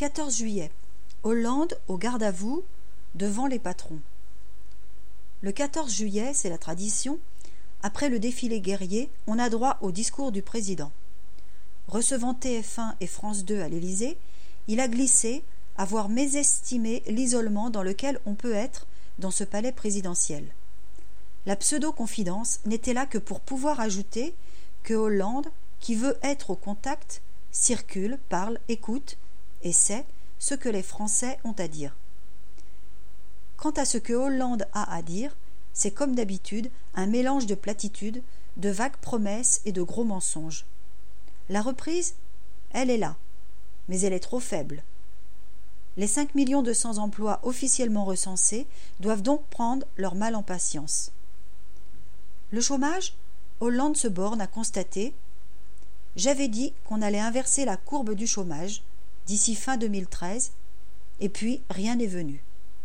14 juillet. Hollande au garde à vous devant les patrons. Le 14 juillet, c'est la tradition, après le défilé guerrier, on a droit au discours du président. Recevant TF1 et France 2 à l'Élysée, il a glissé avoir mésestimé l'isolement dans lequel on peut être dans ce palais présidentiel. La pseudo-confidence n'était là que pour pouvoir ajouter que Hollande, qui veut être au contact, circule, parle, écoute et sait ce que les Français ont à dire. Quant à ce que Hollande a à dire, c'est comme d'habitude un mélange de platitudes, de vagues promesses et de gros mensonges. La reprise, elle est là, mais elle est trop faible. Les 5 200 000 emplois officiellement recensés doivent donc prendre leur mal en patience. Le chômage, Hollande se borne à constater « J'avais dit qu'on allait inverser la courbe du chômage d'ici fin 2013, et puis rien n'est venu. »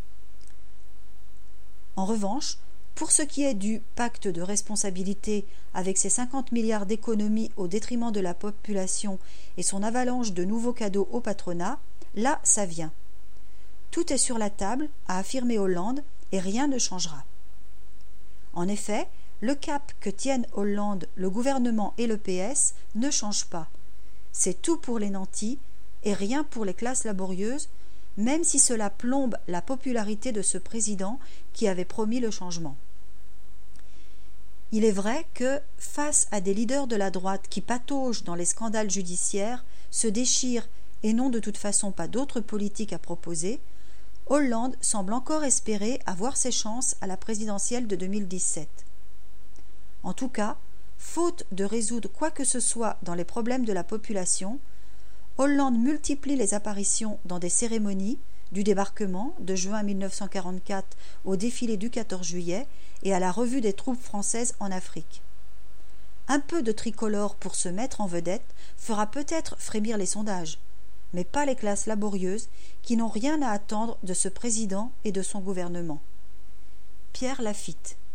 En revanche, pour ce qui est du pacte de responsabilité avec ses 50 milliards d'économies au détriment de la population et son avalanche de nouveaux cadeaux au patronat, là ça vient. Tout est sur la table, a affirmé Hollande, et rien ne changera. En effet, le cap que tiennent Hollande, le gouvernement et le PS ne change pas. C'est tout pour les nantis et rien pour les classes laborieuses, même si cela plombe la popularité de ce président qui avait promis le changement. Il est vrai que, face à des leaders de la droite qui pataugent dans les scandales judiciaires, se déchirent et n'ont de toute façon pas d'autre politique à proposer, Hollande semble encore espérer avoir ses chances à la présidentielle de 2017. En tout cas, faute de résoudre quoi que ce soit dans les problèmes de la population, Hollande multiplie les apparitions dans des cérémonies, du débarquement de juin 1944 au défilé du 14 juillet et à la revue des troupes françaises en Afrique. Un peu de tricolore pour se mettre en vedette fera peut-être frémir les sondages, mais pas les classes laborieuses qui n'ont rien à attendre de ce président et de son gouvernement. Pierre Lafitte.